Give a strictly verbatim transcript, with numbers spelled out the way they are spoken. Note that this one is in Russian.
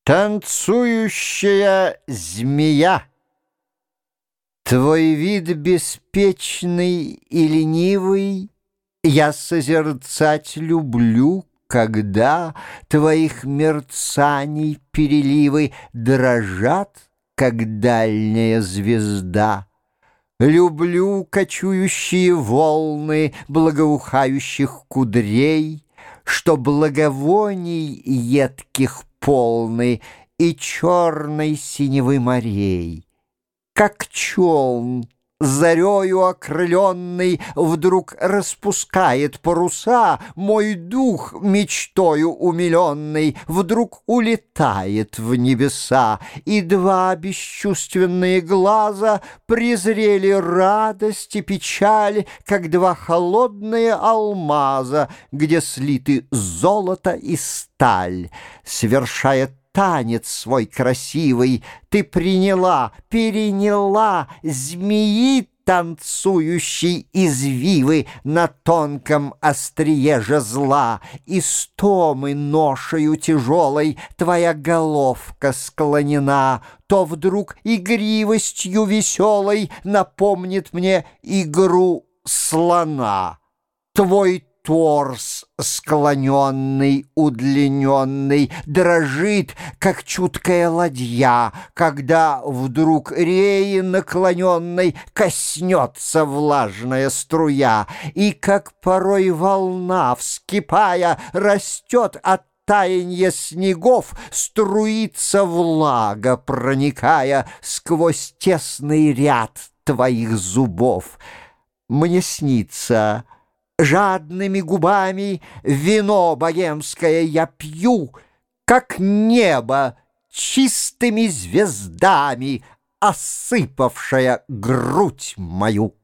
Танцующая змея, твой вид беспечный и ленивый я созерцать люблю, когда твоих мерцаний переливы дрожат, как дальняя звезда. Люблю кочующие волны благоухающих кудрей, что благовоний едких полны и черной синевы морей. Как челн, зарею окрыленный, вдруг распускает паруса, мой дух, мечтою умиленный, вдруг улетает в небеса, и два бесчувственные глаза презрели радость и печаль, как два холодные алмаза, где слиты золото и сталь. Совершая танец свой красивый, ты приняла, переняла змеи танцующей извивы на тонком острие жезла. Истомы ношею тяжелой твоя головка склонена, то вдруг игривостью веселой напомнит мне игру слона. Твой торс склоненный, удлиненный, дрожит, как чуткая ладья, когда вдруг реи наклоненной коснется влажная струя, и как порой волна, вскипая, растет от таянья снегов, струится влага, проникая сквозь тесный ряд твоих зубов. Мне снится, жадными губами вино богемское я пью, как небо чистыми звездами осыпавшая грудь мою.